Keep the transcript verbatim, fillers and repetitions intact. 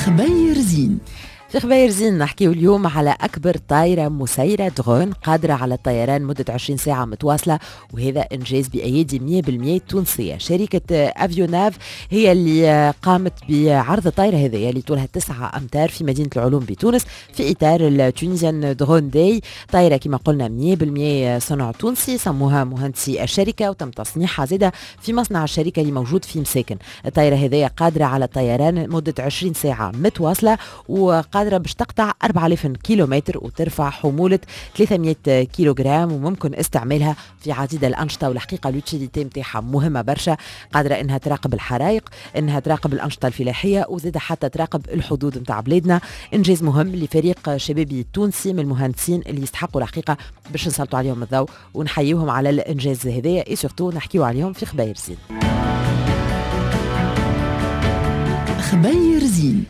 خبير زين. في خباير زين نحكيو اليوم على أكبر طائرة مسيرة درون قادرة على الطيران مدة عشرين ساعة متواصلة، وهذا إنجاز بأيدي مية بالمية تونسية. شركة أفيوناف هي اللي قامت بعرض الطائرة هذه اللي طولها تسعة أمتار في مدينة العلوم بتونس في إطار التونيزيان درون داي. طائرة كما قلنا مية بالمية صنع تونسي، سموها مهندسي الشركة وتم تصنيعها زادة في مصنع الشركة اللي موجود في مساكن. الطائرة هذه قادرة على الطيران مدة عشرين ساعة متواصلة، وقادرة باش تقطع أربعة آلاف كيلومتر وترفع حمولة ثلاثمية كيلوغرام، وممكن استعمالها في عديد الأنشطة. والحقيقة اليوتيليتي متاعها مهمة برشا، قادرة انها تراقب الحرائق، انها تراقب الأنشطة الفلاحية، وزيد حتى تراقب الحدود متاع بلادنا. انجاز مهم لفريق شبابي تونسي من المهندسين اللي يستحقوا الحقيقة باش نسلطوا عليهم الضوء ونحييهم على الانجاز هذايا، اي سورتو نحكيو عليهم في خباير زين. خبير زين.